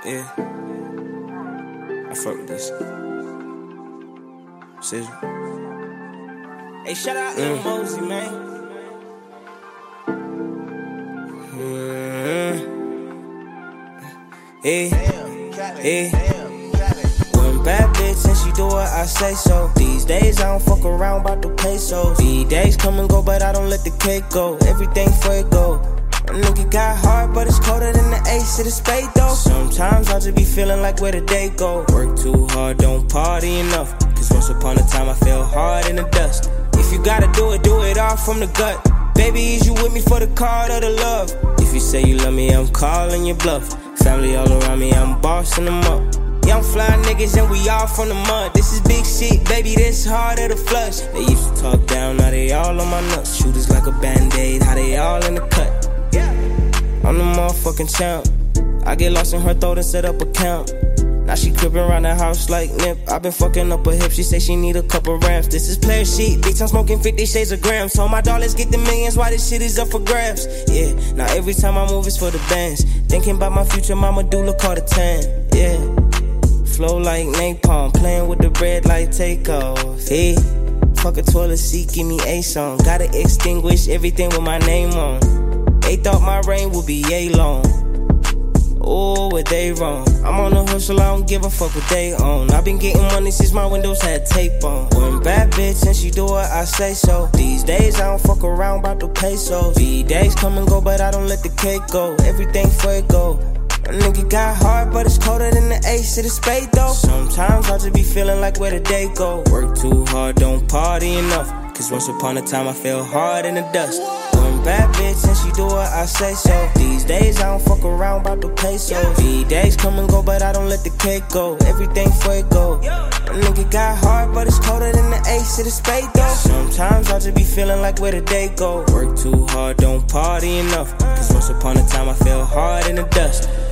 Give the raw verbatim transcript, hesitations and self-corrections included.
Yeah. I fuck with this. Scissor. Hey, shout out Lil mm. Mosey, man. Mm-hmm. Hey, hey. One bad bitch and she do what I say so. These days I don't fuck around about the pesos. These days come and go, but I don't let the cake go. Everything for it go. A nigga got hard, but it's colder than the ace of the spade though. Sometimes I just be feeling like where the day go. Work too hard, don't party enough. Cause once upon a time I fell hard in the dust. If you gotta do it, do it all from the gut. Baby, is you with me for the card or the love? If you say you love me, I'm calling your bluff. Family all around me, I'm bossing them up. Young fly niggas and we all from the mud. This is big shit, baby, this hard at the flush. They used to talk down, now they all on my nuts. Shooters like a band-aid, how they all in the cut. I'm the motherfucking champ. I get lost in her throat and set up a camp. Now she creeping around the house like Nip. I been fucking up her hip, she say she need a couple ramps. This is player shit, bitch, I'm smoking fifty shades of grams. So my dollars get the millions, why this shit is up for grabs. Yeah, now every time I move it's for the bands. Thinking about my future, mama doula call it ten. Yeah, flow like napalm, playing with the bread like takeoff. Hey, fuck a toilet seat, give me a song. Gotta extinguish everything with my name on. They thought my reign would be yay long. Oh, were they wrong? I'm on the hustle, I don't give a fuck what they own. I've been getting money since my windows had tape on. One bad bitch and she do what I say so. These days I don't fuck around about the pesos. These days come and go, but I don't let the cake go. Everything for it go. A nigga got hard, but it's colder than the ace of the spade though. Sometimes I just be feeling like where the day go. Work too hard, don't party enough. Cause once upon a time I fell hard in the dust. One bad bitch and she do what I say so. These days I don't fuck around about the pesos. These days come and go, but I don't let the cake go. Everything for it go. A nigga got hard, but it's colder than the ace of the spade though. Sometimes I just be feeling like where the day go. Work too hard, don't party enough. Cause once upon a time I fell hard in the dust.